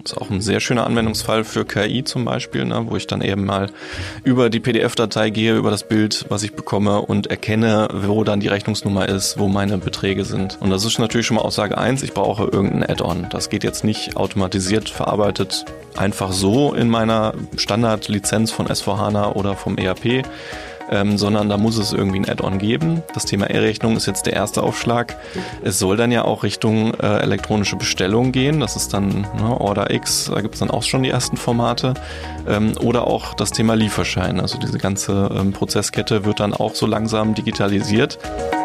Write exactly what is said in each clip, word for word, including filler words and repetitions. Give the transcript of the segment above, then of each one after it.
Das ist auch ein sehr schöner Anwendungsfall für K I zum Beispiel, ne, wo ich dann eben mal über die P D F-Datei gehe, über das Bild, was ich bekomme und erkenne, wo dann die Rechnungsnummer ist, wo meine Beträge sind. Und das ist natürlich schon mal Aussage eins, ich brauche irgendein Add-on. Das geht jetzt nicht automatisiert verarbeitet einfach so in meiner Standardlizenz von S vier HANA oder vom E R P, Ähm, sondern da muss es irgendwie ein Add-on geben. Das Thema E-Rechnung ist jetzt der erste Aufschlag. Es soll dann ja auch Richtung äh, elektronische Bestellung gehen. Das ist dann ne, Order X, da gibt es dann auch schon die ersten Formate. Ähm, oder auch das Thema Lieferschein. Also diese ganze ähm, Prozesskette wird dann auch so langsam digitalisiert.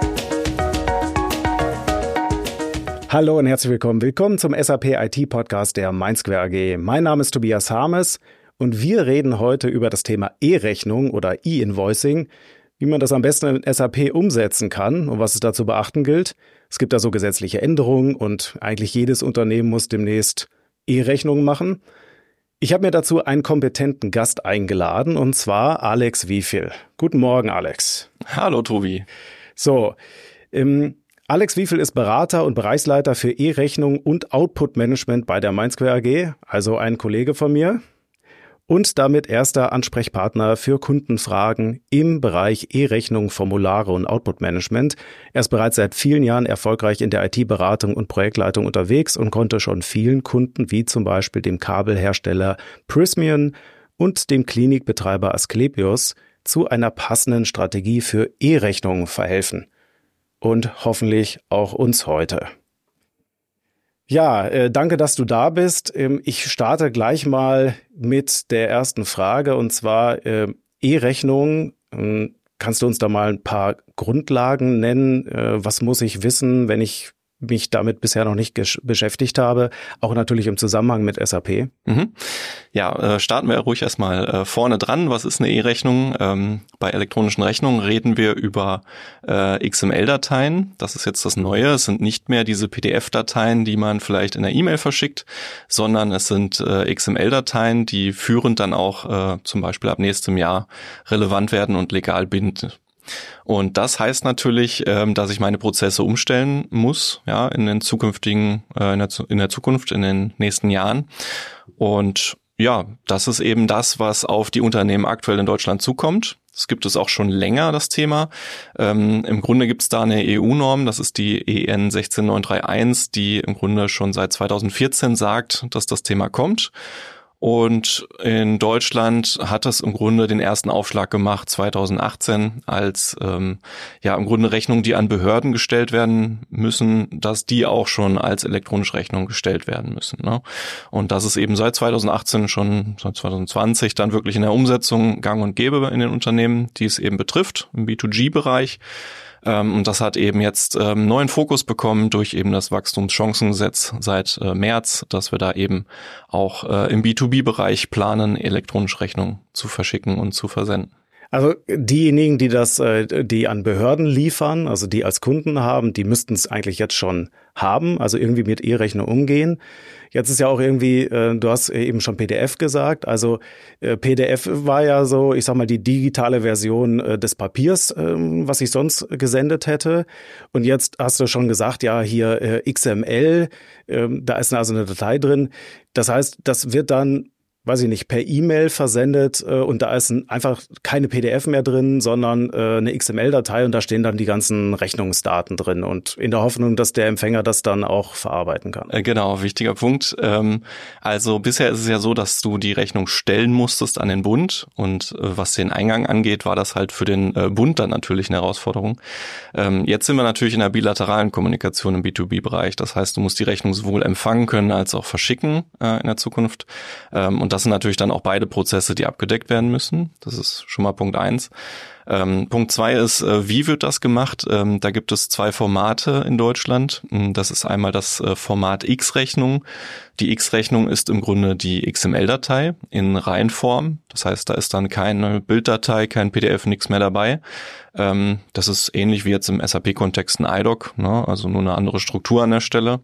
Hallo und herzlich willkommen. Willkommen zum S A P I T-Podcast der MindSquare A G. Mein Name ist Tobias Harmes. Und wir reden heute über das Thema E-Rechnung oder E-Invoicing, wie man das am besten in S A P umsetzen kann und was es da zu beachten gilt. Es gibt da so gesetzliche Änderungen und eigentlich jedes Unternehmen muss demnächst E-Rechnungen machen. Ich habe mir dazu einen kompetenten Gast eingeladen und zwar Alex Wieviel. Guten Morgen, Alex. Hallo, Tobi. So, ähm, Alex Wieviel ist Berater und Bereichsleiter für E-Rechnung und Output-Management bei der MindSquare A G, also ein Kollege von mir. Und damit erster Ansprechpartner für Kundenfragen im Bereich E-Rechnung, Formulare und Output-Management. Er ist bereits seit vielen Jahren erfolgreich in der I T-Beratung und Projektleitung unterwegs und konnte schon vielen Kunden, wie zum Beispiel dem Kabelhersteller Prysmian und dem Klinikbetreiber Asklepios, zu einer passenden Strategie für E-Rechnungen verhelfen. Und hoffentlich auch uns heute. Ja, äh, danke, dass du da bist. Ähm, ich starte gleich mal mit der ersten Frage und zwar äh, E-Rechnung. Ähm, kannst du uns da mal ein paar Grundlagen nennen? Äh, was muss ich wissen, wenn ich mich damit bisher noch nicht gesch- beschäftigt habe? Auch natürlich im Zusammenhang mit S A P. Mhm. Ja, äh, starten wir ruhig erstmal äh, vorne dran. Was ist eine E-Rechnung? Ähm, bei elektronischen Rechnungen reden wir über äh, X M L-Dateien. Das ist jetzt das Neue. Es sind nicht mehr diese P D F-Dateien, die man vielleicht in der E-Mail verschickt, sondern es sind äh, X M L-Dateien, die führend dann auch äh, zum Beispiel ab nächstem Jahr relevant werden und legal bindend. Und das heißt natürlich, ähm, dass ich meine Prozesse umstellen muss, ja, in den zukünftigen, äh, in der, in der Zukunft, in den nächsten Jahren. Und ja, das ist eben das, was auf die Unternehmen aktuell in Deutschland zukommt. Das gibt es auch schon länger, das Thema. Ähm, im Grunde gibt es da eine E U-Norm, das ist die E N sechs neun drei eins, die im Grunde schon seit zweitausendvierzehn sagt, dass das Thema kommt. Und in Deutschland hat das im Grunde den ersten Aufschlag gemacht zweitausendachtzehn, als ähm, ja im Grunde Rechnungen, die an Behörden gestellt werden müssen, dass die auch schon als elektronische Rechnung gestellt werden müssen. Ne? Und das ist eben seit zweitausendachtzehn schon, seit zweitausendzwanzig dann wirklich in der Umsetzung gang und gäbe in den Unternehmen, die es eben betrifft, im B zwei G-Bereich. Und das hat eben jetzt ähm, neuen Fokus bekommen durch eben das Wachstumschancengesetz seit äh, März, dass wir da eben auch äh, im B zwei B-Bereich planen, elektronische Rechnungen zu verschicken und zu versenden. Also diejenigen, die das, die an Behörden liefern, also die als Kunden haben, die müssten es eigentlich jetzt schon haben, also irgendwie mit E-Rechnung umgehen. Jetzt ist ja auch irgendwie, du hast eben schon P D F gesagt, also P D F war ja so, ich sag mal, die digitale Version des Papiers, was ich sonst gesendet hätte. Und jetzt hast du schon gesagt, ja, hier X M L, da ist also eine Datei drin. Das heißt, das wird dann, weiß ich nicht, per E-Mail versendet äh, und da ist ein, einfach keine P D F mehr drin, sondern äh, eine X M L-Datei und da stehen dann die ganzen Rechnungsdaten drin und in der Hoffnung, dass der Empfänger das dann auch verarbeiten kann. Äh, genau, wichtiger Punkt. Ähm, also bisher ist es ja so, dass du die Rechnung stellen musstest an den Bund und äh, was den Eingang angeht, war das halt für den äh, Bund dann natürlich eine Herausforderung. Ähm, jetzt sind wir natürlich in der bilateralen Kommunikation im B zwei B-Bereich. Das heißt, du musst die Rechnung sowohl empfangen können als auch verschicken äh, in der Zukunft. Ähm, und das sind natürlich dann auch beide Prozesse, die abgedeckt werden müssen. Das ist schon mal Punkt eins. Ähm, Punkt zwei ist, äh, wie wird das gemacht? Ähm, da gibt es zwei Formate in Deutschland. Das ist einmal das äh, Format X-Rechnung. Die X-Rechnung ist im Grunde die X M L-Datei in Reihenform. Das heißt, da ist dann keine Bilddatei, kein P D F, nichts mehr dabei. Ähm, das ist ähnlich wie jetzt im S A P-Kontext ein I D O C, ne? Also nur eine andere Struktur an der Stelle.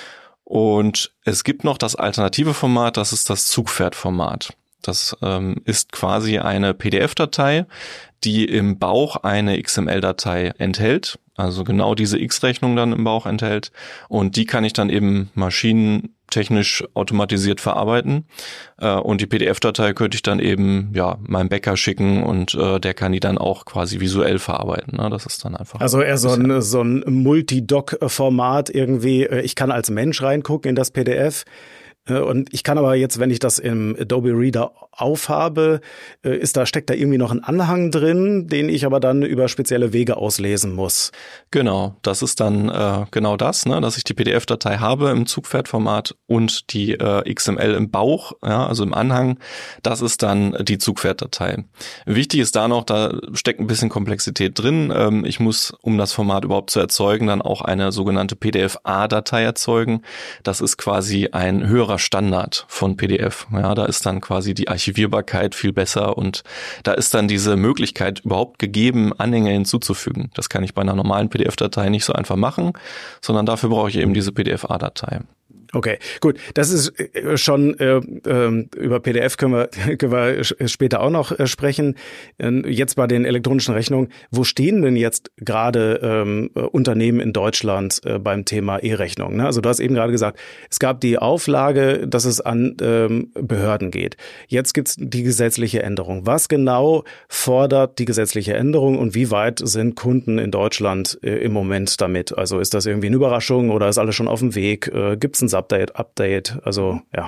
Und es gibt noch das alternative Format, das ist das Zugpferdformat. Das ähm, ist quasi eine P D F-Datei, die im Bauch eine X M L-Datei enthält, also genau diese X-Rechnung dann im Bauch enthält. Und die kann ich dann eben Maschinen technisch automatisiert verarbeiten. Äh, und die P D F-Datei könnte ich dann eben ja meinem Bäcker schicken und äh, der kann die dann auch quasi visuell verarbeiten. Ne? Das ist dann einfach. Also eher so ein, so ein Multi-Doc-Format irgendwie. Ich kann als Mensch reingucken in das P D F. Und ich kann aber jetzt, wenn ich das im Adobe Reader aufhabe, ist da, steckt da irgendwie noch ein Anhang drin, den ich aber dann über spezielle Wege auslesen muss. Genau, das ist dann äh, genau das, ne, dass ich die P D F-Datei habe im Zugpferdformat und die äh, X M L im Bauch, ja, also im Anhang, das ist dann die Zugpferddatei. Wichtig ist da noch, da steckt ein bisschen Komplexität drin. Ähm, ich muss, um das Format überhaupt zu erzeugen, dann auch eine sogenannte P D F-A-Datei erzeugen. Das ist quasi ein höherer Standard von P D F. Ja, da ist dann quasi die Archivierbarkeit viel besser und da ist dann diese Möglichkeit überhaupt gegeben, Anhänge hinzuzufügen. Das kann ich bei einer normalen P D F-Datei nicht so einfach machen, sondern dafür brauche ich eben diese P D F-A-Datei. Okay, gut. Das ist schon, äh, äh, über P D F können wir, können wir später auch noch äh, sprechen. Äh, jetzt bei den elektronischen Rechnungen. Wo stehen denn jetzt gerade ähm, Unternehmen in Deutschland äh, beim Thema E-Rechnung? Ne? Also du hast eben gerade gesagt, es gab die Auflage, dass es an ähm, Behörden geht. Jetzt gibt's die gesetzliche Änderung. Was genau fordert die gesetzliche Änderung und wie weit sind Kunden in Deutschland äh, im Moment damit? Also ist das irgendwie eine Überraschung oder ist alles schon auf dem Weg? Äh, gibt's ein Update, Update, also ja.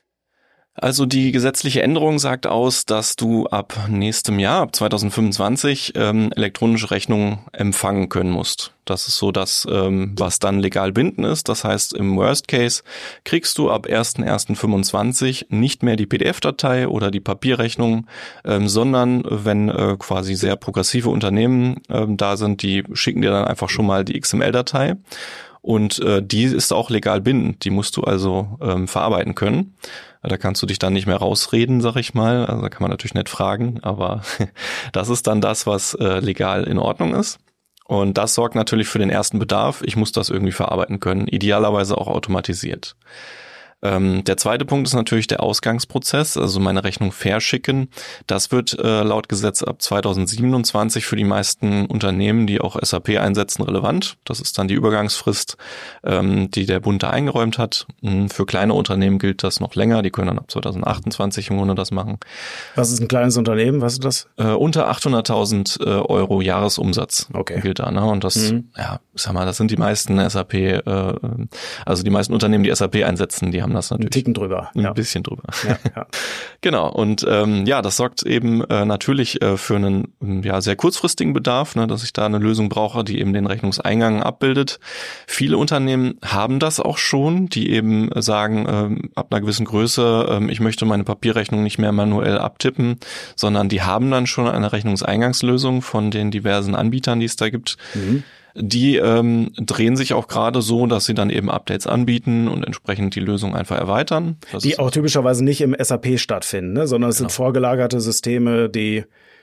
Also die gesetzliche Änderung sagt aus, dass du ab nächstem Jahr, ab zwanzig fünfundzwanzig, ähm, elektronische Rechnungen empfangen können musst. Das ist so das, ähm, was dann legal bindend ist. Das heißt, im Worst Case kriegst du ab erster erster fünfundzwanzig nicht mehr die P D F-Datei oder die Papierrechnung, ähm, sondern wenn äh, quasi sehr progressive Unternehmen ähm, da sind, die schicken dir dann einfach schon mal die X M L-Datei. Und äh, die ist auch legal bindend, die musst du also ähm, verarbeiten können. Da kannst du dich dann nicht mehr rausreden, sag ich mal. Also da kann man natürlich nicht fragen, aber das ist dann das, was äh, legal in Ordnung ist. Und das sorgt natürlich für den ersten Bedarf. Ich muss das irgendwie verarbeiten können, idealerweise auch automatisiert. Ähm, der zweite Punkt ist natürlich der Ausgangsprozess, also meine Rechnung verschicken. Das wird äh, laut Gesetz ab zwanzig siebenundzwanzig für die meisten Unternehmen, die auch S A P einsetzen, relevant. Das ist dann die Übergangsfrist, ähm, die der Bund da eingeräumt hat. Für kleine Unternehmen gilt das noch länger. Die können dann ab zwanzig achtundzwanzig im Grunde das machen. Was ist ein kleines Unternehmen? Was ist das? Äh, unter achthunderttausend äh, Euro Jahresumsatz okay. gilt da. Ne? Und das, mhm. ja, sag mal, das sind die meisten S A P, äh, also die meisten Unternehmen, die S A P einsetzen, die haben das natürlich. Ein Ticken drüber. Ein ja. bisschen drüber. Ja, ja. Genau. Und ähm, ja, das sorgt eben äh, natürlich äh, für einen ja sehr kurzfristigen Bedarf, ne, dass ich da eine Lösung brauche, die eben den Rechnungseingang abbildet. Viele Unternehmen haben das auch schon, die eben sagen, ähm, ab einer gewissen Größe, ähm, ich möchte meine Papierrechnung nicht mehr manuell abtippen, sondern die haben dann schon eine Rechnungseingangslösung von den diversen Anbietern, die es da gibt. Mhm. Die ähm, drehen sich auch gerade so, dass sie dann eben Updates anbieten und entsprechend die Lösung einfach erweitern. Das die auch typischerweise nicht im S A P stattfinden, ne? Sondern es genau. sind vorgelagerte Systeme, die,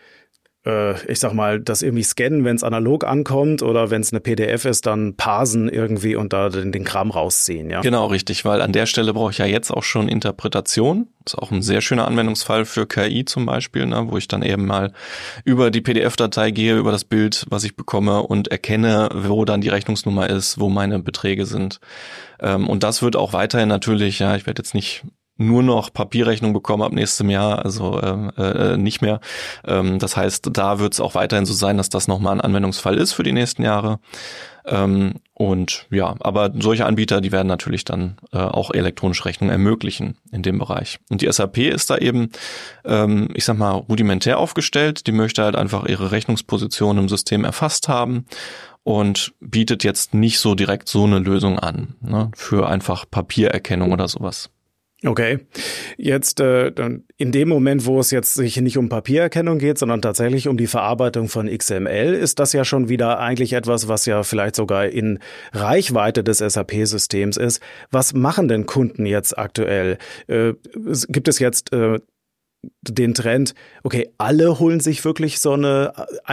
äh, ich sag mal, das irgendwie scannen, wenn es analog ankommt oder wenn es eine P D F ist, dann parsen irgendwie und da den, den Kram rausziehen. Ja? Genau, richtig, weil an der Stelle brauche ich ja jetzt auch schon Interpretation. Das ist auch ein sehr schöner Anwendungsfall für K I zum Beispiel, ne, wo ich dann eben mal über die P D F-Datei gehe, über das Bild, was ich bekomme und erkenne, wo dann die Rechnungsnummer ist, wo meine Beträge sind. Ähm, und das wird auch weiterhin natürlich, ja, ich werde jetzt nicht nur noch Papierrechnung bekommen ab nächstem Jahr, also äh, äh, nicht mehr. Ähm, das heißt, da wird es auch weiterhin so sein, dass das nochmal ein Anwendungsfall ist für die nächsten Jahre. Ähm, und ja, aber solche Anbieter, die werden natürlich dann äh, auch elektronische Rechnungen ermöglichen in dem Bereich. Und die S A P ist da eben, ähm, ich sag mal, rudimentär aufgestellt. Die möchte halt einfach ihre Rechnungsposition im System erfasst haben und bietet jetzt nicht so direkt so eine Lösung an, ne, für einfach Papiererkennung oder sowas. Okay, jetzt äh, in dem Moment, wo es jetzt sich nicht um Papiererkennung geht, sondern tatsächlich um die Verarbeitung von X M L, ist das ja schon wieder eigentlich etwas, was ja vielleicht sogar in Reichweite des S A P-Systems ist. Was machen denn Kunden jetzt aktuell? Äh, gibt es jetzt äh, den Trend, okay, alle holen sich wirklich so eine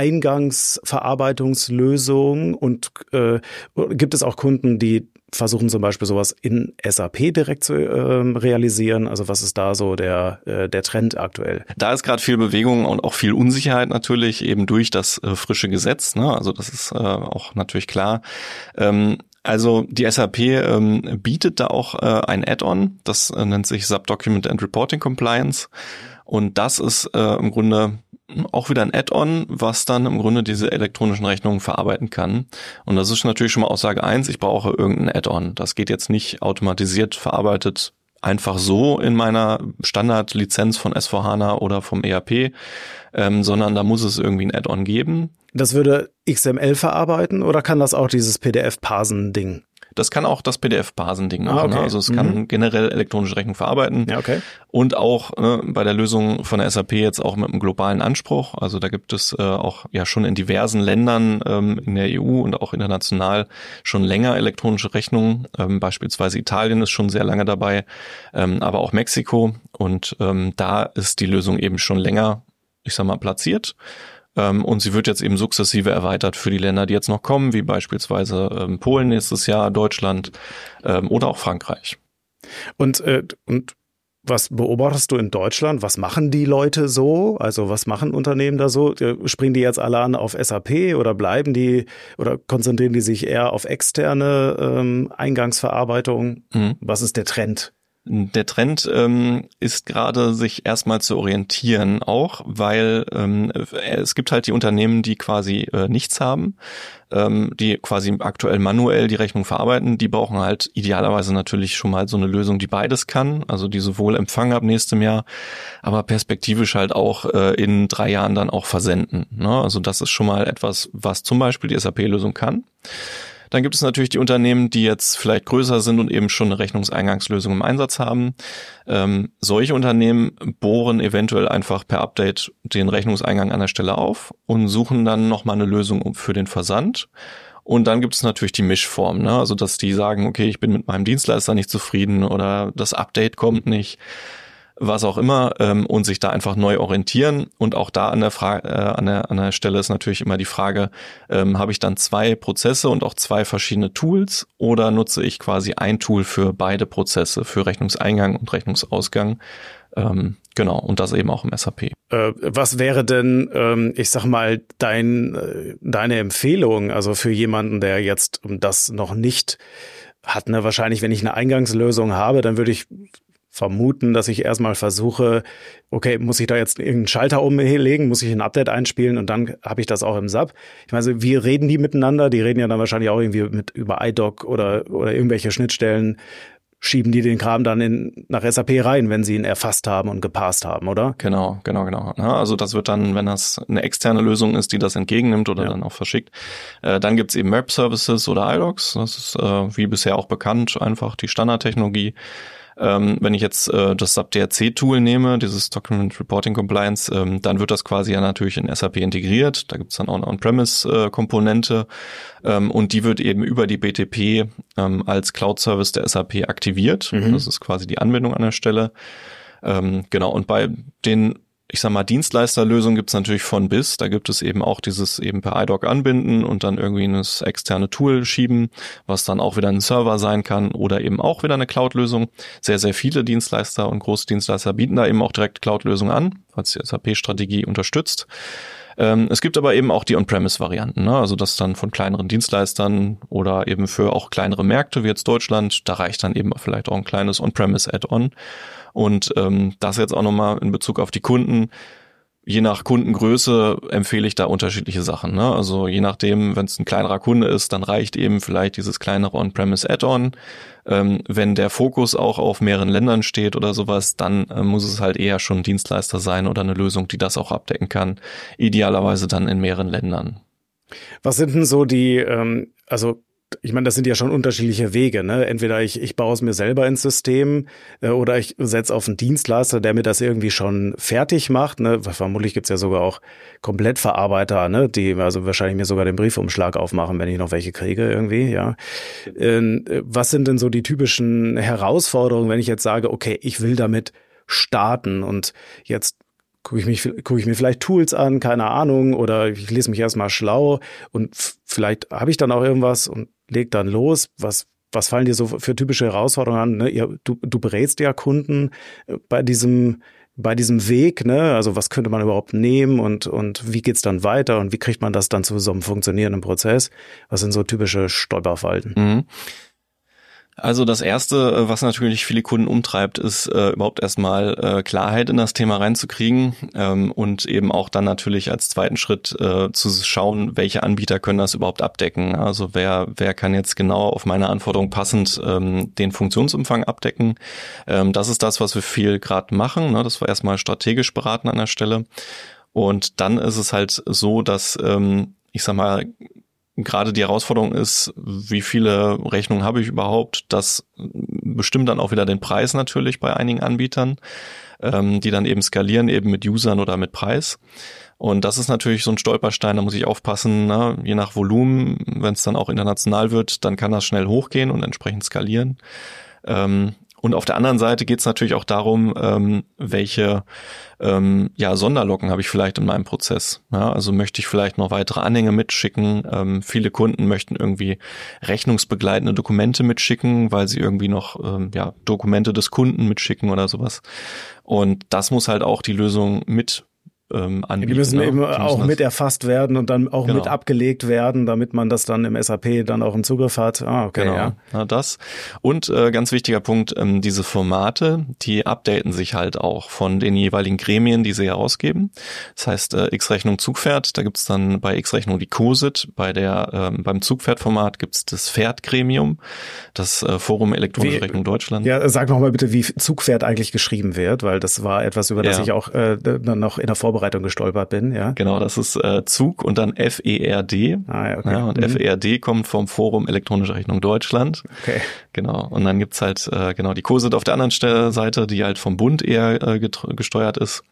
Eingangsverarbeitungslösung und äh, gibt es auch Kunden, die versuchen zum Beispiel sowas in S A P direkt zu äh, realisieren? Also was ist da so der äh, der Trend aktuell? Da ist gerade viel Bewegung und auch viel Unsicherheit natürlich eben durch das äh, frische Gesetz, ne? Also das ist äh, auch natürlich klar. Ähm, Also die S A P ähm, bietet da auch äh, ein Add-on, das äh, nennt sich Subdocument and Reporting Compliance. Und das ist äh, im Grunde auch wieder ein Add-on, was dann im Grunde diese elektronischen Rechnungen verarbeiten kann. Und das ist natürlich schon mal Aussage eins, ich brauche irgendein Add-on. Das geht jetzt nicht automatisiert verarbeitet einfach so in meiner Standardlizenz von S vier HANA oder vom E R P, ähm, sondern da muss es irgendwie ein Add-on geben. Das würde X M L verarbeiten oder kann das auch dieses P D F-Parsen-Ding? Das kann auch das P D F-Parsen-Ding machen. Ah, okay. Ne? Also es kann mhm. generell elektronische Rechnung verarbeiten. Ja, okay. Und auch ne, bei der Lösung von der S A P jetzt auch mit einem globalen Anspruch. Also da gibt es äh, auch ja schon in diversen Ländern ähm, in der E U und auch international schon länger elektronische Rechnungen. Ähm, beispielsweise Italien ist schon sehr lange dabei, ähm, aber auch Mexiko. Und ähm, da ist die Lösung eben schon länger, ich sag mal, platziert. Ähm, und sie wird jetzt eben sukzessive erweitert für die Länder, die jetzt noch kommen, wie beispielsweise ähm, Polen nächstes Jahr, Deutschland ähm, oder auch Frankreich. Und, äh, und was beobachtest du in Deutschland? Was machen die Leute so? Also was machen Unternehmen da so? Springen die jetzt alle an auf S A P oder bleiben die oder konzentrieren die sich eher auf externe ähm, Eingangsverarbeitung? Mhm. Was ist der Trend? Der Trend ähm, ist gerade, sich erstmal zu orientieren, auch weil ähm, es gibt halt die Unternehmen, die quasi äh, nichts haben, ähm, die quasi aktuell manuell die Rechnung verarbeiten. Die brauchen halt idealerweise natürlich schon mal so eine Lösung, die beides kann, also die sowohl empfangen ab nächstem Jahr, aber perspektivisch halt auch äh, in drei Jahren dann auch versenden. Ne? Also das ist schon mal etwas, was zum Beispiel die S A P-Lösung kann. Dann gibt es natürlich die Unternehmen, die jetzt vielleicht größer sind und eben schon eine Rechnungseingangslösung im Einsatz haben. Ähm, solche Unternehmen bohren eventuell einfach per Update den Rechnungseingang an der Stelle auf und suchen dann nochmal eine Lösung für den Versand. Und dann gibt es natürlich die Mischform, ne? Also dass die sagen, okay, ich bin mit meinem Dienstleister nicht zufrieden oder das Update kommt nicht, was auch immer, ähm, und sich da einfach neu orientieren. Und auch da an der Frage, äh, an der an der Stelle ist natürlich immer die Frage, ähm, habe ich dann zwei Prozesse und auch zwei verschiedene Tools oder nutze ich quasi ein Tool für beide Prozesse, für Rechnungseingang und Rechnungsausgang? Ähm, genau, und das eben auch im S A P. Äh, was wäre denn, ähm, ich sag mal, dein äh, deine Empfehlung, also für jemanden, der jetzt das noch nicht hat, ne, wahrscheinlich, wenn ich eine Eingangslösung habe, dann würde ich vermuten, dass ich erstmal versuche, okay, muss ich da jetzt irgendeinen Schalter umlegen, muss ich ein Update einspielen und dann habe ich das auch im S A P. Ich meine, wie reden die miteinander? Die reden ja dann wahrscheinlich auch irgendwie mit über I D O C oder oder irgendwelche Schnittstellen. Schieben die den Kram dann in, nach S A P rein, wenn sie ihn erfasst haben und gepasst haben, oder? Genau, genau, genau. Ja, also das wird dann, wenn das eine externe Lösung ist, die das entgegennimmt oder ja. dann auch verschickt, äh, dann gibt's eben Web Services oder I D O Cs. Das ist äh, wie bisher auch bekannt, einfach die Standardtechnologie. Ähm, wenn ich jetzt äh, das S A P D R C-Tool nehme, dieses Document Reporting Compliance, ähm, dann wird das quasi ja natürlich in S A P integriert. Da gibt's dann auch eine On-Premise-Komponente ähm, und die wird eben über die B T P ähm, als Cloud-Service der S A P aktiviert. Mhm. Das ist quasi die Anbindung an der Stelle. Ähm, genau, und bei den ich sag mal, Dienstleisterlösung gibt's natürlich von bis. Da gibt es eben auch dieses eben per I D O C anbinden und dann irgendwie ein externe Tool schieben, was dann auch wieder ein Server sein kann oder eben auch wieder eine Cloud-Lösung. Sehr, sehr viele Dienstleister und große Dienstleister bieten da eben auch direkt Cloud-Lösungen an, was die S A P-Strategie unterstützt. Ähm, es gibt aber eben auch die On-Premise-Varianten, ne? Also das dann von kleineren Dienstleistern oder eben für auch kleinere Märkte wie jetzt Deutschland. Da reicht dann eben vielleicht auch ein kleines On-Premise-Add-on. Und ähm, das jetzt auch nochmal in Bezug auf die Kunden. Je nach Kundengröße empfehle ich da unterschiedliche Sachen, ne? Also je nachdem, wenn es ein kleinerer Kunde ist, dann reicht eben vielleicht dieses kleinere On-Premise Add-on. Ähm, wenn der Fokus auch auf mehreren Ländern steht oder sowas, dann äh, muss es halt eher schon ein Dienstleister sein oder eine Lösung, die das auch abdecken kann. Idealerweise dann in mehreren Ländern. Was sind denn so die, ähm, also ich meine, das sind ja schon unterschiedliche Wege, ne? Entweder ich, ich baue es mir selber ins System äh, oder ich setze auf einen Dienstleister, der mir das irgendwie schon fertig macht, ne? Vermutlich gibt's ja sogar auch Komplettverarbeiter, ne? Die also wahrscheinlich mir sogar den Briefumschlag aufmachen, wenn ich noch welche kriege irgendwie, ja. Äh, was sind denn so die typischen Herausforderungen, wenn ich jetzt sage, okay, ich will damit starten und jetzt gucke ich mich, gucke ich mir vielleicht Tools an, keine Ahnung, oder ich lese mich erstmal schlau und f- vielleicht habe ich dann auch irgendwas und leg dann los. Was, was fallen dir so für typische Herausforderungen an? Ne? Ihr, du, du berätst ja Kunden bei diesem, bei diesem Weg, ne, also was könnte man überhaupt nehmen und, und wie geht's dann weiter und wie kriegt man das dann zu so einem funktionierenden Prozess? Was sind so typische Stolperfalten? Mhm. Also das Erste, was natürlich viele Kunden umtreibt, ist äh, überhaupt erstmal äh, Klarheit in das Thema reinzukriegen ähm, und eben auch dann natürlich als zweiten Schritt äh, zu schauen, welche Anbieter können das überhaupt abdecken. Also wer wer kann jetzt genau auf meine Anforderung passend ähm, den Funktionsumfang abdecken. Ähm, das ist das, was wir viel gerade machen. Ne? Das war erstmal strategisch beraten an der Stelle. Und dann ist es halt so, dass ähm, ich sag mal, gerade die Herausforderung ist, wie viele Rechnungen habe ich überhaupt? Das bestimmt dann auch wieder den Preis natürlich bei einigen Anbietern, ähm, die dann eben skalieren, eben mit Usern oder mit Preis. Und das ist natürlich so ein Stolperstein, da muss ich aufpassen, ne? Je nach Volumen, wenn es dann auch international wird, dann kann das schnell hochgehen und entsprechend skalieren. Ähm, Und auf der anderen Seite geht es natürlich auch darum, ähm, welche ähm, ja, Sonderlocken habe ich vielleicht in meinem Prozess. Ja, also möchte ich vielleicht noch weitere Anhänge mitschicken. Ähm, viele Kunden möchten irgendwie rechnungsbegleitende Dokumente mitschicken, weil sie irgendwie noch ähm, ja, Dokumente des Kunden mitschicken oder sowas. Und das muss halt auch die Lösung mit ähm, anbieten. Die müssen ne? eben Die müssen auch das, mit erfasst werden und dann auch genau. mit abgelegt werden, damit man das dann im S A P dann auch im Zugriff hat. Ah, okay, genau. ja. Ja, das. Und äh, ganz wichtiger Punkt, ähm, diese Formate, die updaten sich halt auch von den jeweiligen Gremien, die sie herausgeben. Das heißt, äh, X-Rechnung Zugpferd, da gibt's dann bei X-Rechnung die C O S I T, bei der ähm, beim Zugpferd-Format gibt's das Pferd-Gremium, das äh, Forum Elektronische Wie, Rechnung Deutschland. Ja, sag noch mal bitte, wie Zugpferd eigentlich geschrieben wird, weil das war etwas, über das Ja. ich auch äh, dann noch in der Vorbereitung gestolpert bin, ja. Genau, das ist äh, Zug und dann F E R D. Ah, ja, okay. Ja, und Mhm. F E R D kommt vom Forum Elektronische Rechnung Deutschland. Okay. Genau. Und dann gibt's halt äh, genau die C O S I T auf der anderen Stelle, Seite, die halt vom Bund eher äh, getr- gesteuert ist.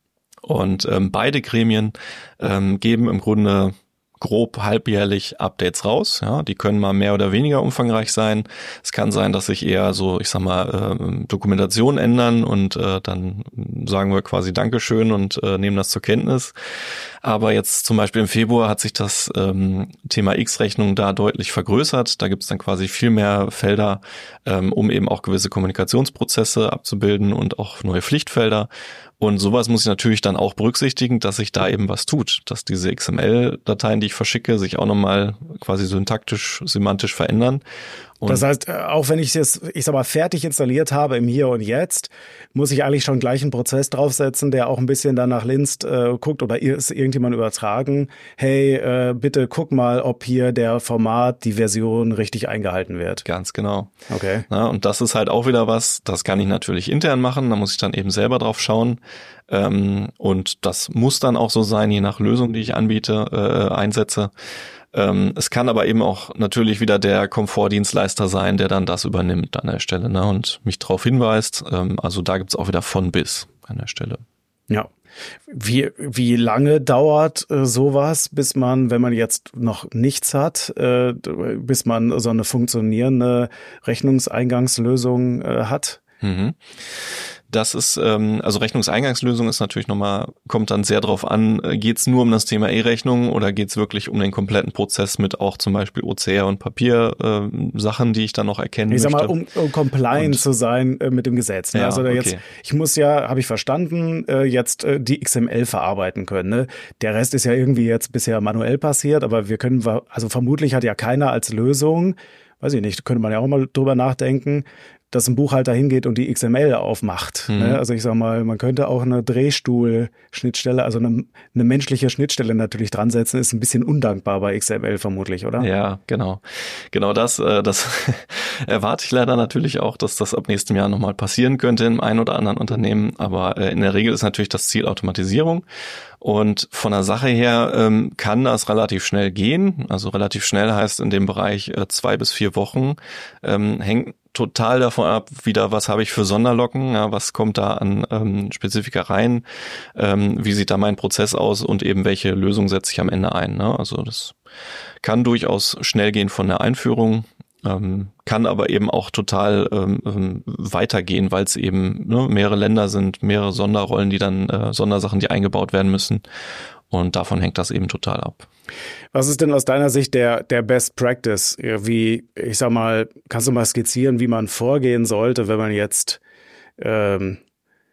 Und ähm, beide Gremien ähm, geben im Grunde grob halbjährlich Updates raus. Ja, die können mal mehr oder weniger umfangreich sein. Es kann sein, dass sich eher so, ich sag mal, äh, Dokumentation ändern und äh, dann sagen wir quasi Dankeschön und äh, nehmen das zur Kenntnis. Aber jetzt zum Beispiel im Februar hat sich das ähm, Thema X-Rechnung da deutlich vergrößert. Da gibt es dann quasi viel mehr Felder, ähm, um eben auch gewisse Kommunikationsprozesse abzubilden und auch neue Pflichtfelder. Und sowas muss ich natürlich dann auch berücksichtigen, dass sich da eben was tut, dass diese X M L-Dateien, die ich verschicke, sich auch nochmal quasi syntaktisch, semantisch verändern. Und das heißt, auch wenn ich es, ich sag mal, fertig installiert habe im Hier und Jetzt, muss ich eigentlich schon gleich einen Prozess draufsetzen, der auch ein bisschen danach linst, äh, guckt oder ist irgendjemand übertragen, hey, äh, bitte guck mal, ob hier der Format, die Version richtig eingehalten wird. Ganz genau. Okay. Ja, und das ist halt auch wieder was, das kann ich natürlich intern machen, da muss ich dann eben selber drauf schauen. Ähm, und das muss dann auch so sein, je nach Lösung, die ich anbiete, äh, einsetze. Ähm, es kann aber eben auch natürlich wieder der Komfortdienstleister sein, der dann das übernimmt an der Stelle, ne, und mich darauf hinweist. Ähm, also da gibt's auch wieder von bis an der Stelle. Ja. Wie, wie lange dauert äh, sowas, bis man, wenn man jetzt noch nichts hat, äh, bis man so eine funktionierende Rechnungseingangslösung äh, hat? Mhm. Das ist, ähm, also Rechnungseingangslösung ist natürlich nochmal, kommt dann sehr drauf an, äh, geht es nur um das Thema E-Rechnung oder geht es wirklich um den kompletten Prozess mit auch zum Beispiel O C R und Papiersachen, äh, Sachen, die ich dann noch erkennen ich möchte? Ich sag mal, um, um compliant und, zu sein äh, mit dem Gesetz. Ne? Ja, also da jetzt, okay. ich muss ja, habe ich verstanden, äh, jetzt äh, die X M L verarbeiten können. Ne? Der Rest ist ja irgendwie jetzt bisher manuell passiert, aber wir können, also vermutlich hat ja keiner als Lösung, weiß ich nicht, könnte man ja auch mal drüber nachdenken, dass ein Buchhalter hingeht und die X M L aufmacht. Mhm. Ne? Also ich sag mal, man könnte auch eine Drehstuhl-Schnittstelle, also eine, eine menschliche Schnittstelle natürlich dran setzen, ist ein bisschen undankbar bei X M L vermutlich, oder? Ja, genau. Genau das, äh, das erwarte ich leider natürlich auch, dass das ab nächstem Jahr nochmal passieren könnte im einen oder anderen Unternehmen. Aber äh, in der Regel ist natürlich das Ziel Automatisierung. Und von der Sache her ähm, kann das relativ schnell gehen. Also relativ schnell heißt in dem Bereich äh, zwei bis vier Wochen. Ähm, hängt total davon ab, wieder, was habe ich für Sonderlocken, ja, was kommt da an ähm, Spezifika rein, ähm, wie sieht da mein Prozess aus und eben welche Lösung setze ich am Ende ein. Ne? Also das kann durchaus schnell gehen von der Einführung, ähm, kann aber eben auch total ähm, weitergehen, weil es eben ne, mehrere Länder sind, mehrere Sonderrollen, die dann äh, Sondersachen, die eingebaut werden müssen. Und davon hängt das eben total ab. Was ist denn aus deiner Sicht der, der Best Practice? Wie, ich sag mal, kannst du mal skizzieren, wie man vorgehen sollte, wenn man jetzt ähm,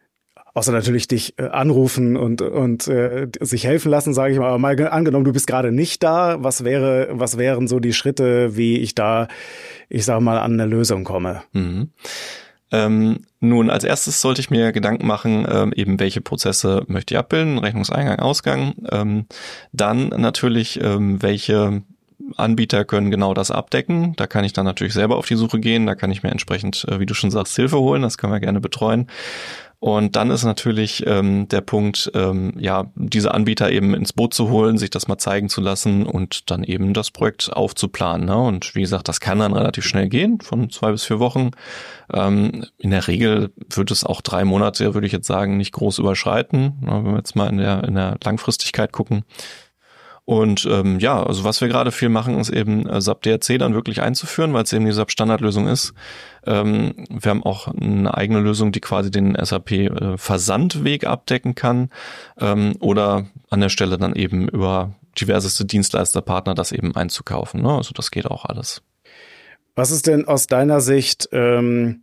Außer natürlich dich äh, anrufen und und äh, sich helfen lassen, sage ich mal. Aber mal angenommen, du bist gerade nicht da, was wäre, was wären so die Schritte, wie ich da, ich sag mal, an eine Lösung komme? Mhm. Ähm, nun, als erstes sollte ich mir Gedanken machen, ähm, eben welche Prozesse möchte ich abbilden, Rechnungseingang, Ausgang. Ähm, dann natürlich, ähm, welche Anbieter können genau das abdecken. Da kann ich dann natürlich selber auf die Suche gehen. Da kann ich mir entsprechend, äh, wie du schon sagst, Hilfe holen. Das können wir gerne betreuen. Und dann ist natürlich ähm, der Punkt, ähm, ja, diese Anbieter eben ins Boot zu holen, sich das mal zeigen zu lassen und dann eben das Projekt aufzuplanen. Ne? Und wie gesagt, das kann dann relativ schnell gehen, von zwei bis vier Wochen. Ähm, in der Regel wird es auch drei Monate, würde ich jetzt sagen, nicht groß überschreiten, wenn wir jetzt mal in der in der Langfristigkeit gucken. Und ähm, ja, also was wir gerade viel machen, ist eben äh, S A P D R C dann wirklich einzuführen, weil es eben die S A P-Standardlösung ist. Ähm, wir haben auch eine eigene Lösung, die quasi den S A P-Versandweg abdecken kann, ähm, oder an der Stelle dann eben über diverseste Dienstleisterpartner das eben einzukaufen. Ne? Also das geht auch alles. Was ist denn aus deiner Sicht ähm,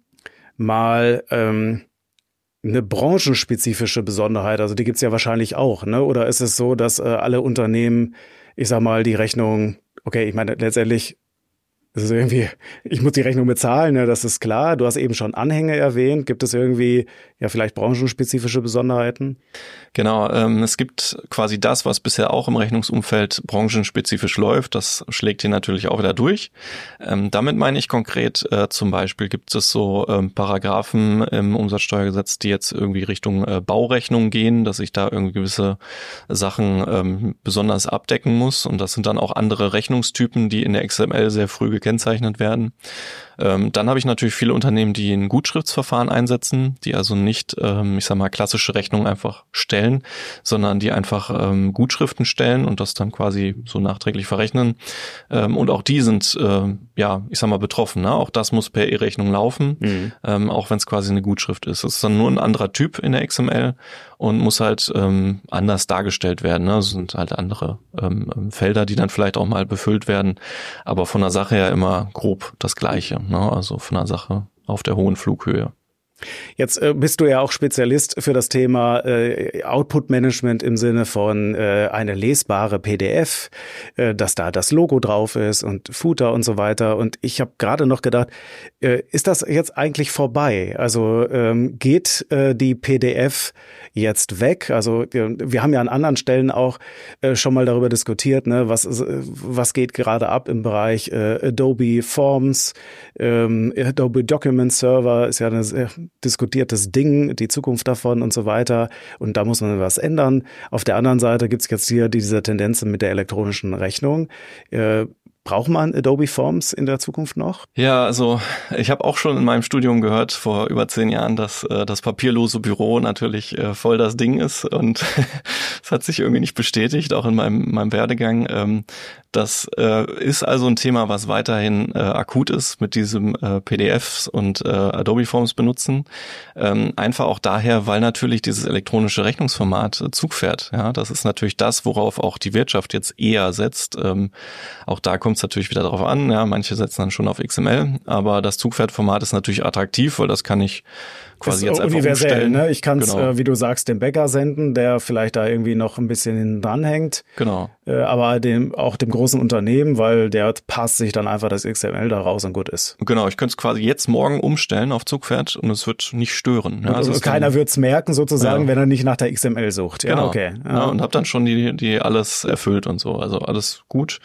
mal ähm eine branchenspezifische Besonderheit? Also die gibt's ja wahrscheinlich auch, ne? Oder ist es so, dass äh, alle Unternehmen, ich sag mal, die Rechnung, okay, ich meine, letztendlich ist es irgendwie, ich muss die Rechnung bezahlen, ne? Das ist klar. Du hast eben schon Anhänge erwähnt. Gibt es irgendwie, ja, vielleicht branchenspezifische Besonderheiten? Genau, ähm, es gibt quasi das, was bisher auch im Rechnungsumfeld branchenspezifisch läuft. Das schlägt hier natürlich auch wieder durch. Ähm, damit meine ich konkret, äh, zum Beispiel gibt es so ähm, Paragraphen im Umsatzsteuergesetz, die jetzt irgendwie Richtung äh, Baurechnung gehen, dass ich da irgendwie gewisse Sachen ähm, besonders abdecken muss. Und das sind dann auch andere Rechnungstypen, die in der X M L sehr früh gekennzeichnet werden. Ähm, dann habe ich natürlich viele Unternehmen, die ein Gutschriftsverfahren einsetzen, die also nicht, ähm, ich sag mal, klassische Rechnungen einfach stellen, sondern die einfach ähm, Gutschriften stellen und das dann quasi so nachträglich verrechnen. Ähm, und auch die sind, äh, ja, ich sag mal, betroffen. Ne? Auch das muss per E-Rechnung laufen, mhm. ähm, auch wenn es quasi eine Gutschrift ist. Es ist dann nur ein anderer Typ in der X M L und muss halt ähm, anders dargestellt werden. Ne? Es sind halt andere ähm, Felder, die dann vielleicht auch mal befüllt werden, aber von der Sache her immer grob das Gleiche. Ne? Also von der Sache auf der hohen Flughöhe. Jetzt äh, bist du ja auch Spezialist für das Thema äh, Output-Management im Sinne von äh, eine lesbare P D F, äh, dass da das Logo drauf ist und Footer und so weiter. Und ich habe gerade noch gedacht, äh, ist das jetzt eigentlich vorbei? Also ähm, geht äh, die P D F jetzt weg? Also äh, wir haben ja an anderen Stellen auch äh, schon mal darüber diskutiert, ne, was was geht gerade ab im Bereich äh, Adobe Forms, ähm, Adobe Document Server ist ja eine sehr diskutiertes Ding, die Zukunft davon und so weiter. Und da muss man was ändern. Auf der anderen Seite gibt's jetzt hier diese Tendenzen mit der elektronischen Rechnung. Äh, Braucht man Adobe Forms in der Zukunft noch? Ja, also ich habe auch schon in meinem Studium gehört, vor über zehn Jahren, dass äh, das papierlose Büro natürlich äh, voll das Ding ist und es hat sich irgendwie nicht bestätigt, auch in meinem, meinem Werdegang. Ähm, das äh, ist also ein Thema, was weiterhin äh, akut ist mit diesem äh, P D Fs und äh, Adobe Forms benutzen. Ähm, einfach auch daher, weil natürlich dieses elektronische Rechnungsformat äh, Zug fährt. Ja, das ist natürlich das, worauf auch die Wirtschaft jetzt eher setzt. Ähm, auch da kommt es natürlich wieder darauf an, ja, manche setzen dann schon auf X M L, aber das Zugpferdformat ist natürlich attraktiv, weil das kann ich quasi jetzt einfach universell, umstellen. Ne? Ich kann es, genau. äh, wie du sagst, dem Bäcker senden, der vielleicht da irgendwie noch ein bisschen hinten dran hängt. Genau. Äh, aber dem auch dem großen Unternehmen, weil der passt sich dann einfach das X M L da raus und gut ist. Genau, ich könnte es quasi jetzt morgen umstellen auf Zugpferd und es wird nicht stören. Ja, und, also und keiner wird es merken sozusagen, ja. wenn er nicht nach der X M L sucht. Ja, genau. okay. Ja. Ja, und habe dann schon die, die alles erfüllt und so, also alles gut.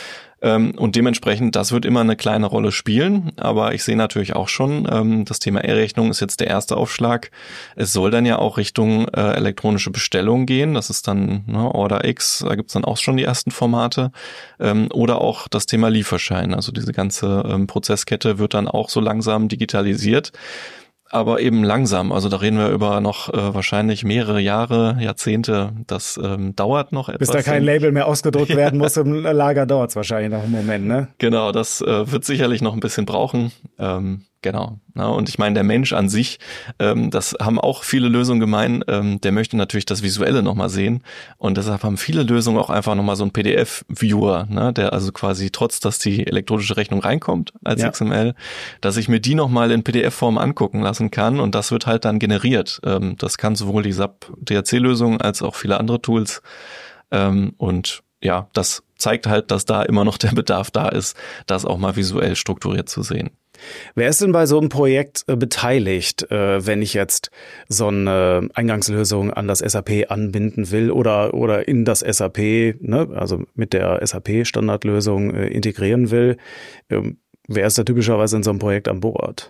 Und dementsprechend, das wird immer eine kleine Rolle spielen, aber ich sehe natürlich auch schon, das Thema E-Rechnung ist jetzt der erste Aufschlag. Es soll dann ja auch Richtung äh, elektronische Bestellung gehen, das ist dann ne, Order X, da gibt's dann auch schon die ersten Formate, ähm, oder auch das Thema Lieferschein, also diese ganze ähm, Prozesskette wird dann auch so langsam digitalisiert. Aber eben langsam, also da reden wir über noch äh, wahrscheinlich mehrere Jahre, Jahrzehnte, das ähm, dauert noch etwas. Bis da kein Label mehr ausgedruckt ja. werden muss im Lager, dauert es wahrscheinlich noch einen Moment, ne? Genau, das äh, wird sicherlich noch ein bisschen brauchen. Ähm, Genau. Ja, und ich meine, der Mensch an sich, ähm, das haben auch viele Lösungen gemein, ähm, der möchte natürlich das Visuelle nochmal sehen. Und deshalb haben viele Lösungen auch einfach nochmal so einen P D F-Viewer, ne, der also quasi trotz, dass die elektronische Rechnung reinkommt als ja. X M L, dass ich mir die nochmal in P D F-Form angucken lassen kann und das wird halt dann generiert. Ähm, das kann sowohl die S A P-D R C-Lösung als auch viele andere Tools. Ähm, und ja, das zeigt halt, dass da immer noch der Bedarf da ist, das auch mal visuell strukturiert zu sehen. Wer ist denn bei so einem Projekt äh, beteiligt, äh, wenn ich jetzt so eine Eingangslösung an das S A P anbinden will oder oder in das S A P, ne, also mit der S A P-Standardlösung äh, integrieren will? Ähm, wer ist da typischerweise in so einem Projekt an Bord?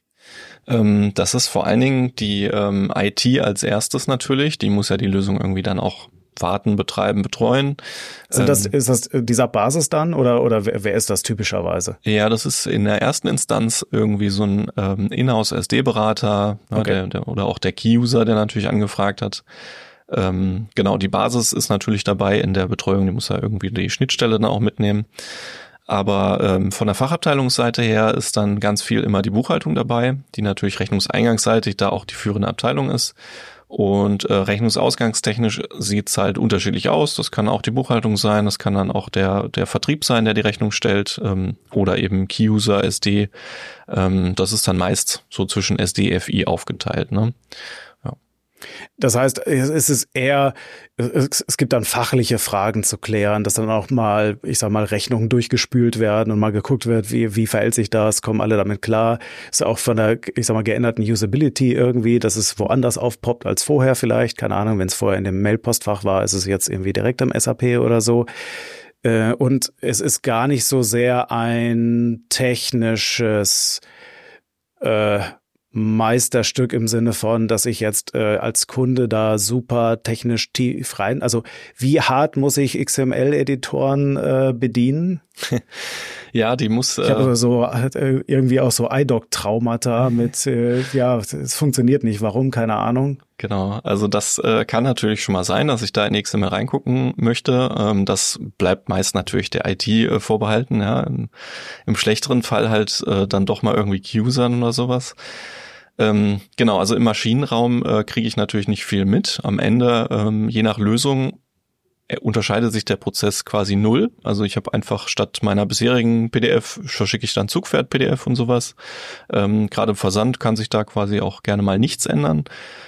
Ähm, das ist vor allen Dingen die ähm, I T als erstes natürlich. Die muss ja die Lösung irgendwie dann auch warten, betreiben, betreuen. Sind das, ist das dieser Basis dann oder oder wer, wer ist das typischerweise? Ja, das ist in der ersten Instanz irgendwie so ein ähm, Inhouse-S D-Berater, okay. der, der, oder auch der Key-User, der natürlich angefragt hat. Ähm, genau, die Basis ist natürlich dabei in der Betreuung, die muss ja irgendwie die Schnittstelle dann auch mitnehmen. Aber ähm, von der Fachabteilungsseite her ist dann ganz viel immer die Buchhaltung dabei, die natürlich rechnungseingangsseitig da auch die führende Abteilung ist. Und äh, rechnungsausgangstechnisch sieht's halt unterschiedlich aus. Das kann auch die Buchhaltung sein, das kann dann auch der der Vertrieb sein, der die Rechnung stellt, ähm, oder eben Key-User, S D. Ähm, das ist dann meist so zwischen S D, F I aufgeteilt, ne? Ja. Das heißt, es ist eher, es gibt dann fachliche Fragen zu klären, dass dann auch mal, ich sag mal, Rechnungen durchgespült werden und mal geguckt wird, wie, wie verhält sich das, kommen alle damit klar. Ist auch von der, ich sag mal, geänderten Usability irgendwie, dass es woanders aufpoppt als vorher vielleicht. Keine Ahnung, wenn es vorher in dem Mailpostfach war, ist es jetzt irgendwie direkt im S A P oder so. Und es ist gar nicht so sehr ein technisches, äh, Meisterstück im Sinne von, dass ich jetzt äh, als Kunde da super technisch tief rein, also wie hart muss ich X M L-Editoren äh, bedienen? Ja, die muss... Äh ich habe so äh, irgendwie auch so iDoc-Traumata mit, äh, ja, es funktioniert nicht, warum, keine Ahnung. Genau, also das äh, kann natürlich schon mal sein, dass ich da in X M L reingucken möchte. Ähm, das bleibt meist natürlich der I T äh, vorbehalten. Ja. Im, Im schlechteren Fall halt äh, dann doch mal irgendwie Key-Usern oder sowas. Ähm, genau, also im Maschinenraum äh, kriege ich natürlich nicht viel mit. Am Ende, ähm, je nach Lösung, äh, unterscheidet sich der Prozess quasi null. Also ich habe einfach statt meiner bisherigen P D F verschicke ich dann Zugpferd-P D F und sowas. Ähm, gerade im Versand kann sich da quasi auch gerne mal nichts ändern.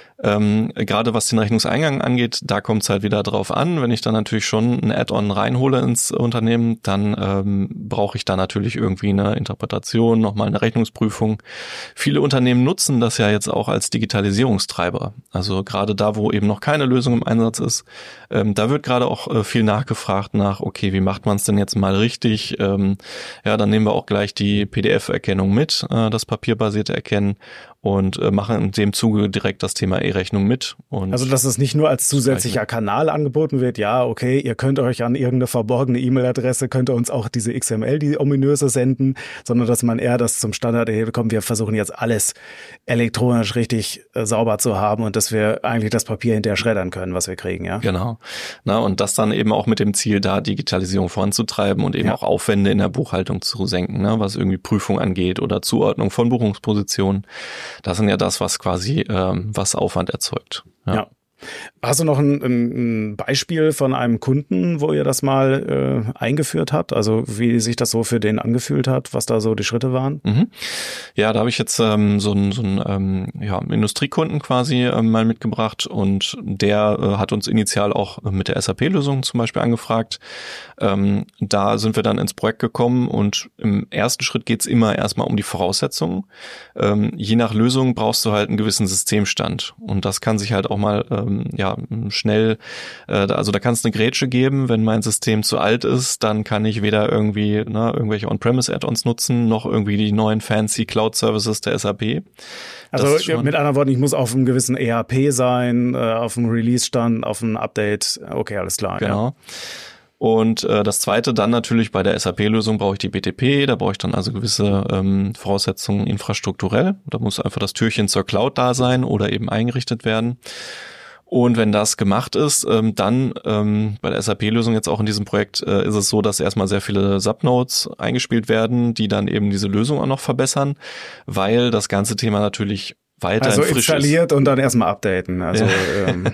Ähm, gerade was den Rechnungseingang angeht, da kommt es halt wieder drauf an. Wenn ich dann natürlich schon ein Add-on reinhole ins Unternehmen, dann ähm, brauche ich da natürlich irgendwie eine Interpretation, nochmal eine Rechnungsprüfung. Viele Unternehmen nutzen das ja jetzt auch als Digitalisierungstreiber. Also gerade da, wo eben noch keine Lösung im Einsatz ist, ähm, da wird gerade auch äh, viel nachgefragt nach, okay, wie macht man es denn jetzt mal richtig? Ähm, ja, dann nehmen wir auch gleich die P D F-Erkennung mit, äh, das papierbasierte Erkennen, und äh, machen in dem Zuge direkt das Thema E-Rechnung mit. Und also, dass es nicht nur als zusätzlicher Kanal angeboten wird, ja, okay, ihr könnt euch an irgendeine verborgene E-Mail-Adresse, könnt ihr uns auch diese X M L, die ominöse senden, sondern dass man eher das zum Standard erhebt, komm, wir versuchen jetzt alles elektronisch richtig äh, sauber zu haben und dass wir eigentlich das Papier hinterher schreddern können, was wir kriegen, ja. Genau. Na, und das dann eben auch mit dem Ziel, da Digitalisierung voranzutreiben und eben ja. auch Aufwände in der Buchhaltung zu senken, ne, was irgendwie Prüfung angeht oder Zuordnung von Buchungspositionen. Das sind ja das, was quasi ähm, was Aufwand erzeugt. Ja. ja. Hast du noch ein, ein Beispiel von einem Kunden, wo ihr das mal äh, eingeführt habt? Also wie sich das so für den angefühlt hat, was da so die Schritte waren? Mhm. Ja, da habe ich jetzt ähm, so einen so einen, ähm, ja, Industriekunden quasi ähm, mal mitgebracht und der äh, hat uns initial auch mit der S A P-Lösung zum Beispiel angefragt. Ähm, da sind wir dann ins Projekt gekommen und im ersten Schritt geht's immer erstmal um die Voraussetzungen. Ähm, je nach Lösung brauchst du halt einen gewissen Systemstand und das kann sich halt auch mal ähm, ja schnell, äh, also da kann es eine Grätsche geben, wenn mein System zu alt ist, dann kann ich weder irgendwie ne, irgendwelche On-Premise-Add-ons nutzen, noch irgendwie die neuen fancy Cloud-Services der S A P. Das also mit anderen Worten, ich muss auf einem gewissen E R P sein, äh, auf einem Release-Stand, auf einem Update, okay, alles klar. Genau. Ja. Und äh, das Zweite dann natürlich bei der S A P-Lösung brauche ich die B T P, da brauche ich dann also gewisse ähm, Voraussetzungen infrastrukturell. Da muss einfach das Türchen zur Cloud da sein oder eben eingerichtet werden. Und wenn das gemacht ist, ähm, dann ähm, bei der S A P-Lösung jetzt auch in diesem Projekt äh, ist es so, dass erstmal sehr viele Subnodes eingespielt werden, die dann eben diese Lösung auch noch verbessern, weil das ganze Thema natürlich weiterhin also frisch ist. Also installiert und dann erstmal updaten. Also ja. ähm,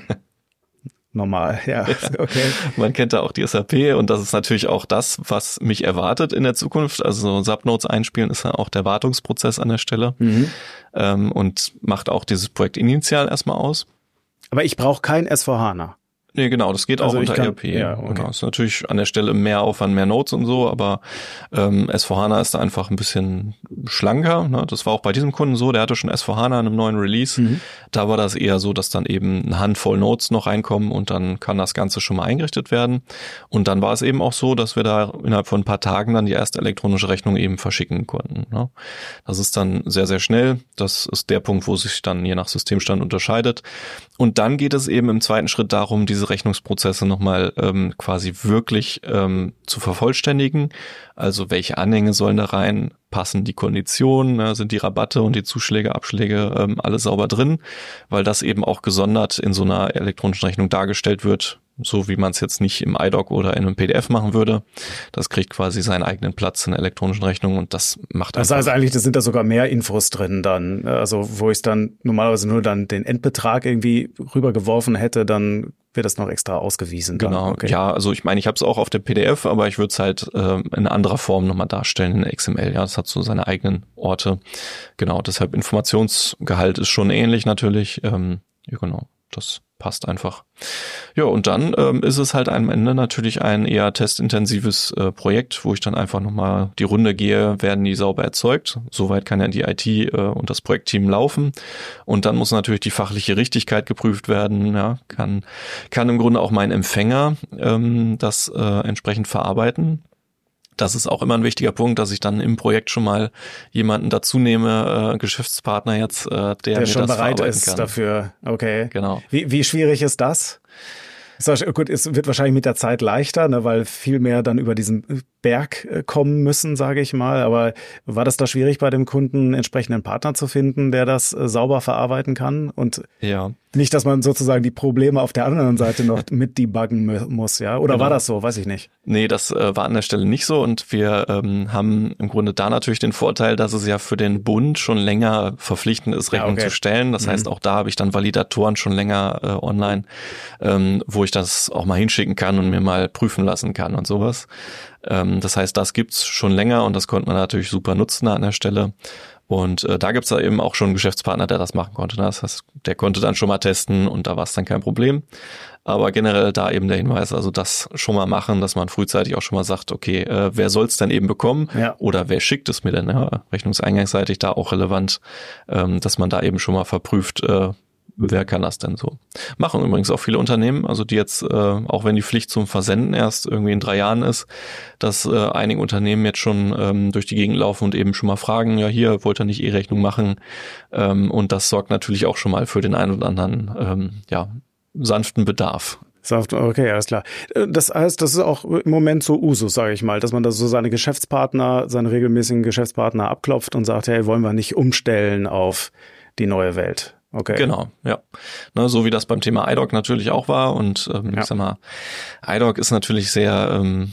normal, ja, okay. Man kennt da auch die S A P und das ist natürlich auch das, was mich erwartet in der Zukunft. Also Subnodes einspielen ist ja auch der Wartungsprozess an der Stelle Mhm. ähm, und macht auch dieses Projekt initial erstmal aus. Aber ich brauche kein S V HANA. Nee, genau, das geht Also auch ich unter kann- E R P. ja, okay. Genau, ist natürlich an der Stelle mehr Aufwand, mehr Nodes und so, aber ähm, S V HANA ist da einfach ein bisschen schlanker. Ne? Das war auch bei diesem Kunden so, der hatte schon S V HANA in einem neuen Release. Mhm. Da war das eher so, dass dann eben eine Handvoll Nodes noch reinkommen und dann kann das Ganze schon mal eingerichtet werden. Und dann war es eben auch so, dass wir da innerhalb von ein paar Tagen dann die erste elektronische Rechnung eben verschicken konnten. Ne? Das ist dann sehr, sehr schnell. Das ist der Punkt, wo sich dann je nach Systemstand unterscheidet. Und dann geht es eben im zweiten Schritt darum, diese Rechnungsprozesse nochmal ähm, quasi wirklich ähm, zu vervollständigen. Also welche Anhänge sollen da rein? Passen die Konditionen? Ne? Sind die Rabatte und die Zuschläge, Abschläge ähm, alles sauber drin? Weil das eben auch gesondert in so einer elektronischen Rechnung dargestellt wird, so wie man es jetzt nicht im I D O C oder in einem P D F machen würde. Das kriegt quasi seinen eigenen Platz in der elektronischen Rechnung und das macht Das einfach... heißt eigentlich, da sind da sogar mehr Infos drin dann. Also wo ich dann normalerweise nur dann den Endbetrag irgendwie rübergeworfen hätte, dann wird das noch extra ausgewiesen. Dann. Genau, Okay. ja, also ich meine, ich habe es auch auf der P D F, aber ich würde es halt äh, in anderer Form nochmal darstellen in X M L. Ja, das hat so seine eigenen Orte. Genau, deshalb Informationsgehalt ist schon ähnlich natürlich. Ähm, ja, genau, das passt einfach. Ja, und dann ähm, ist es halt am Ende natürlich ein eher testintensives äh, Projekt, wo ich dann einfach nochmal die Runde gehe, werden die sauber erzeugt. Soweit kann ja die I T äh, und das Projektteam laufen. Und dann muss natürlich die fachliche Richtigkeit geprüft werden. Ja, kann, kann im Grunde auch mein Empfänger ähm, das äh, entsprechend verarbeiten. Das ist auch immer ein wichtiger Punkt, dass ich dann im Projekt schon mal jemanden dazu nehme, äh, Geschäftspartner jetzt, äh, der, Der mir schon das bereit verarbeiten ist kann. dafür. Okay. Genau. Wie, wie schwierig ist das? Ist das? Gut, es wird wahrscheinlich mit der Zeit leichter, ne, weil viel mehr dann über diesen Berg äh, kommen müssen, sage ich mal. Aber war das da schwierig bei dem Kunden, einen entsprechenden Partner zu finden, der das äh, sauber verarbeiten kann? Und Ja. nicht, dass man sozusagen die Probleme auf der anderen Seite noch mit debuggen mu- muss, ja? Oder Genau. war das so? Weiß ich nicht. Nee, das äh, war an der Stelle nicht so und wir ähm, haben im Grunde da natürlich den Vorteil, dass es ja für den Bund schon länger verpflichtend ist, Rechnung Ja, okay. zu stellen. Das Mhm. heißt, auch da habe ich dann Validatoren schon länger äh, online, ähm, wo ich das auch mal hinschicken kann und mir mal prüfen lassen kann und sowas. Ähm, das heißt, das gibt's schon länger und das konnte man natürlich super nutzen an der Stelle. Und äh, da gibt's da eben auch schon einen Geschäftspartner, der das machen konnte. Ne? Das heißt, der konnte dann schon mal testen und da war es dann kein Problem. Aber generell da eben der Hinweis, also das schon mal machen, dass man frühzeitig auch schon mal sagt, okay, äh, wer soll's denn eben bekommen? Ja. Oder wer schickt es mir denn? Ja, rechnungseingangseitig da auch relevant, ähm, dass man da eben schon mal verprüft, äh, wer kann das denn so? Machen übrigens auch viele Unternehmen, also die jetzt, äh, auch wenn die Pflicht zum Versenden erst irgendwie in drei Jahren ist, dass äh, einige Unternehmen jetzt schon ähm, durch die Gegend laufen und eben schon mal fragen, ja hier, wollt ihr nicht E-Rechnung machen? Ähm, und das sorgt natürlich auch schon mal für den einen oder anderen, ähm, ja, sanften Bedarf. Sagt, okay, alles klar. Das heißt, das ist auch im Moment so Usus, sage ich mal, dass man da so seine Geschäftspartner, seine regelmäßigen Geschäftspartner abklopft und sagt, hey, wollen wir nicht umstellen auf die neue Welt? Okay. Genau, ja. Ne, so wie das beim Thema I D O C natürlich auch war und ähm, Ja. ich sag mal, I D O C ist natürlich sehr ähm,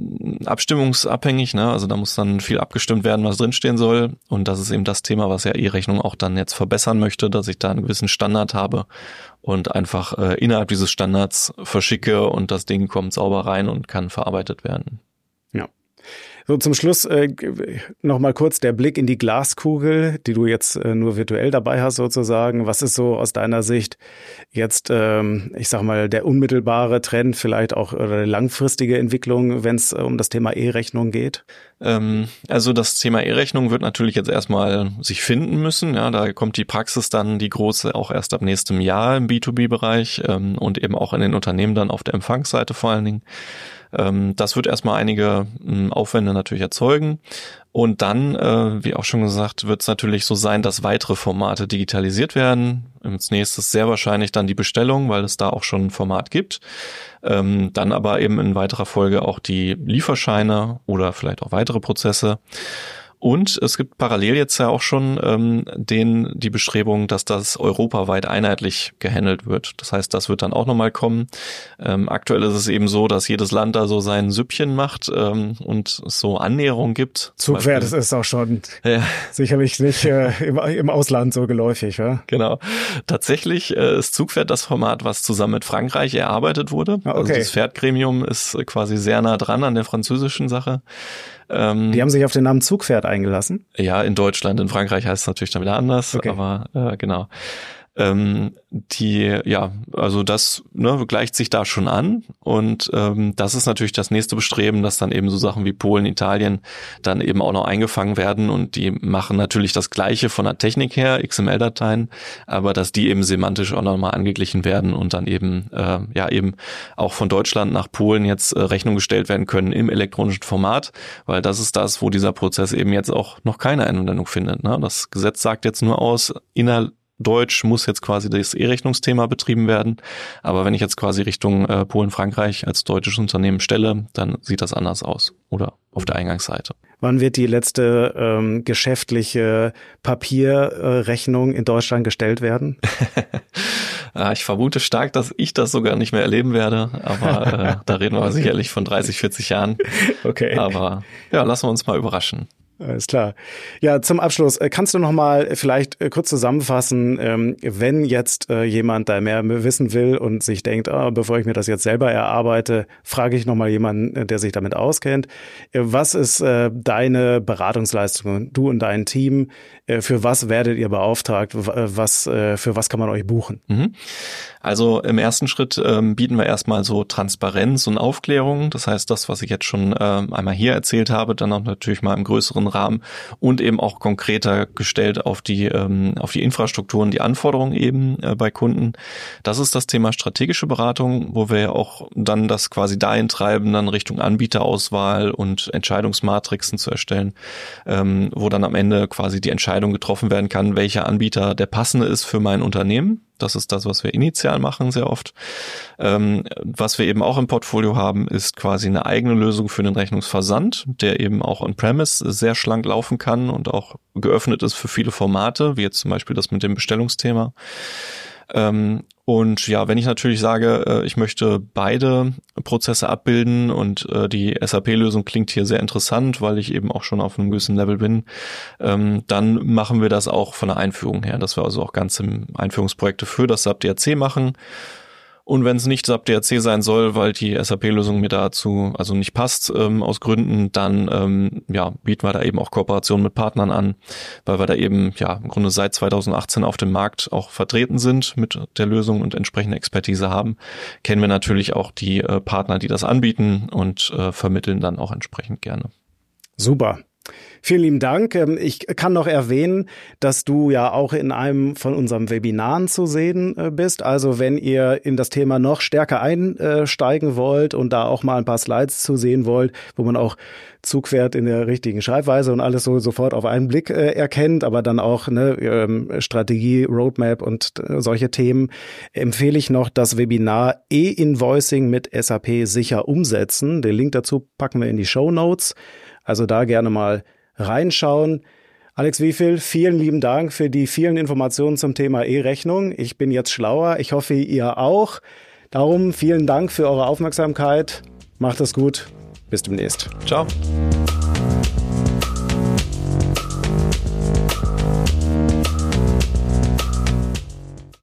abstimmungsabhängig, ne? Also da muss dann viel abgestimmt werden, was drinstehen soll und das ist eben das Thema, was ja E-Rechnung auch dann jetzt verbessern möchte, dass ich da einen gewissen Standard habe und einfach äh, innerhalb dieses Standards verschicke und das Ding kommt sauber rein und kann verarbeitet werden. Ja. So, zum Schluss äh, noch mal kurz der Blick in die Glaskugel, die du jetzt äh, nur virtuell dabei hast sozusagen. Was ist so aus deiner Sicht jetzt, ähm, ich sag mal, der unmittelbare Trend, vielleicht auch oder die langfristige Entwicklung, wenn es äh, um das Thema E-Rechnung geht? Ähm, also das Thema E-Rechnung wird natürlich jetzt erstmal sich finden müssen. Ja, da kommt die Praxis dann, die große, auch erst ab nächstem Jahr im B zwei B-Bereich ähm, und eben auch in den Unternehmen dann auf der Empfangsseite vor allen Dingen. Ähm, das wird erstmal einige ähm, Aufwände natürlich erzeugen. Und dann, äh, wie auch schon gesagt, wird es natürlich so sein, dass weitere Formate digitalisiert werden. Als nächstes sehr wahrscheinlich dann die Bestellung, weil es da auch schon ein Format gibt. Ähm, dann aber eben in weiterer Folge auch die Lieferscheine oder vielleicht auch weitere Prozesse. Und es gibt parallel jetzt ja auch schon ähm, den die Bestrebung, dass das europaweit einheitlich gehandelt wird. Das heißt, das wird dann auch nochmal kommen. Ähm, aktuell ist es eben so, dass jedes Land da so sein Süppchen macht ähm, und es so Annäherungen gibt. Zugpferd ist auch schon ja. sicherlich nicht äh, im, im Ausland so geläufig, ja? Genau. Tatsächlich äh, ist Zugpferd das Format, was zusammen mit Frankreich erarbeitet wurde. Ah, okay. Also das Pferdgremium ist quasi sehr nah dran an der französischen Sache. Ähm, Die haben sich auf den Namen Zugpferd eingelassen? Ja, in Deutschland, in Frankreich heißt es natürlich dann wieder anders, okay. aber äh, genau. Ähm, die, ja, also das ne, gleicht sich da schon an und ähm, das ist natürlich das nächste Bestreben, dass dann eben so Sachen wie Polen, Italien dann eben auch noch eingefangen werden und die machen natürlich das Gleiche von der Technik her, X M L-Dateien, aber dass die eben semantisch auch nochmal angeglichen werden und dann eben, äh, ja eben auch von Deutschland nach Polen jetzt äh, Rechnung gestellt werden können im elektronischen Format, weil das ist das, wo dieser Prozess eben jetzt auch noch keine Anwendung findet. Ne? Das Gesetz sagt jetzt nur aus, innerhalb Deutsch muss jetzt quasi das E-Rechnungsthema betrieben werden. Aber wenn ich jetzt quasi Richtung äh, Polen, Frankreich als deutsches Unternehmen stelle, dann sieht das anders aus. Oder auf der Eingangsseite. Wann wird die letzte ähm, geschäftliche Papierrechnung äh, in Deutschland gestellt werden? Ja, ich vermute stark, dass ich das sogar nicht mehr erleben werde. Aber äh, da reden wir sicherlich von dreißig, vierzig Jahren. Okay. Aber ja, lassen wir uns mal überraschen. Alles klar. Ja, zum Abschluss, kannst du noch mal vielleicht kurz zusammenfassen, wenn jetzt jemand da mehr wissen will und sich denkt, oh, bevor ich mir das jetzt selber erarbeite, frage ich noch mal jemanden, der sich damit auskennt. Was ist deine Beratungsleistung, du und dein Team? Für was werdet ihr beauftragt? Was, für was kann man euch buchen? Also im ersten Schritt ähm, bieten wir erstmal so Transparenz und Aufklärung. Das heißt, das, was ich jetzt schon ähm, einmal hier erzählt habe, dann auch natürlich mal im größeren Rahmen und eben auch konkreter gestellt auf die ähm, auf die Infrastrukturen, die Anforderungen eben äh, bei Kunden. Das ist das Thema strategische Beratung, wo wir ja auch dann das quasi dahin treiben, dann Richtung Anbieterauswahl und Entscheidungsmatrixen zu erstellen, ähm, wo dann am Ende quasi die Entscheidung getroffen werden kann, welcher Anbieter der passende ist für mein Unternehmen. Das ist das, was wir initial machen, sehr oft. Ähm, was wir eben auch im Portfolio haben, ist quasi eine eigene Lösung für den Rechnungsversand, der eben auch on-premise sehr schlank laufen kann und auch geöffnet ist für viele Formate, wie jetzt zum Beispiel das mit dem Bestellungsthema. Ähm, und ja, wenn ich natürlich sage, äh, ich möchte beide Prozesse abbilden und äh, die S A P-Lösung klingt hier sehr interessant, weil ich eben auch schon auf einem gewissen Level bin, ähm, dann machen wir das auch von der Einführung her, dass wir also auch ganze Einführungsprojekte für das S A P D R C machen. Und wenn es nicht S A P D R C sein soll, weil die S A P-Lösung mir dazu also nicht passt ähm, aus Gründen, dann ähm, ja bieten wir da eben auch Kooperationen mit Partnern an, weil wir da eben ja im Grunde seit zweitausendachtzehn auf dem Markt auch vertreten sind mit der Lösung und entsprechende Expertise haben, kennen wir natürlich auch die äh, Partner, die das anbieten und äh, vermitteln dann auch entsprechend gerne. Super. Vielen lieben Dank. Ich kann noch erwähnen, dass du ja auch in einem von unseren Webinaren zu sehen bist. Also wenn ihr in das Thema noch stärker einsteigen wollt und da auch mal ein paar Slides zu sehen wollt, wo man auch Zugpferd in der richtigen Schreibweise und alles so sofort auf einen Blick äh, erkennt, aber dann auch ne, ähm, Strategie, Roadmap und äh, solche Themen, empfehle ich noch das Webinar E-Invoicing mit S A P sicher umsetzen. Den Link dazu packen wir in die Shownotes. Also da gerne mal reinschauen. Alex Wieviel, vielen lieben Dank für die vielen Informationen zum Thema E-Rechnung. Ich bin jetzt schlauer. Ich hoffe, ihr auch. Darum vielen Dank für eure Aufmerksamkeit. Macht es gut. Bis demnächst. Ciao.